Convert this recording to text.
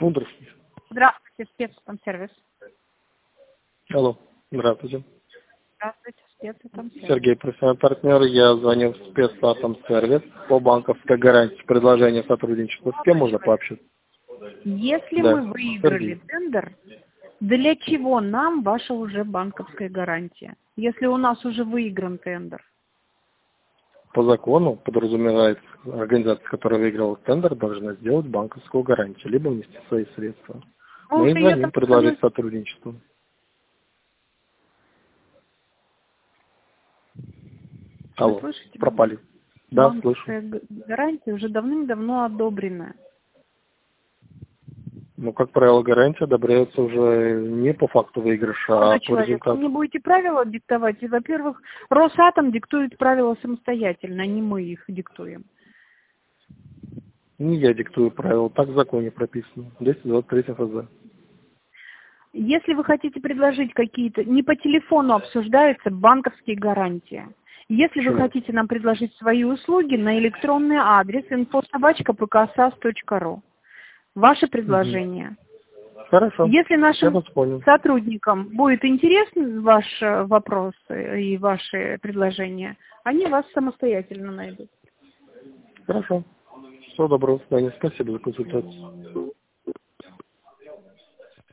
Здравствуйте. Здравствуйте, спецтомсервис. Алло, здравствуйте. Здравствуйте, спецтомсервис. Сергей, профессиональный партнер. Я звоню в спецтомсервис по банковской гарантии. Предложение сотрудничества. С кем можно пообщаться? Если Да, мы выиграли Сергей. тендер, для чего нам ваша уже банковская гарантия? Если у нас уже выигран тендер. По закону подразумевается, организация, которая выиграла тендер, должна сделать банковскую гарантию, либо внести свои средства. Мы Мы уже и ее звоним там предложить сотрудничество. Вы Алло, слышите? пропали. Да, слышу. Банковская гарантия уже давным-давно одобрена. Ну, как правило, гарантия одобряется уже не по факту выигрыша, а Молодой по человек, вы мне результату. будете правила диктовать. И, во-первых, Росатом диктует правила самостоятельно, а не мы их диктуем. Не я диктую правила, так в законе прописано. 223 ФЗ. Если вы хотите предложить какие-то, не по телефону обсуждаются банковские гарантии. Если вы Почему? хотите нам предложить свои услуги на электронный адрес info@pkasas.ru. Ваше предложение. Хорошо. Если Я нашим вас понял. сотрудникам будет интересен ваш вопрос и ваши предложения, они вас самостоятельно найдут. Хорошо. Всего доброго, до свидания. Спасибо за консультацию.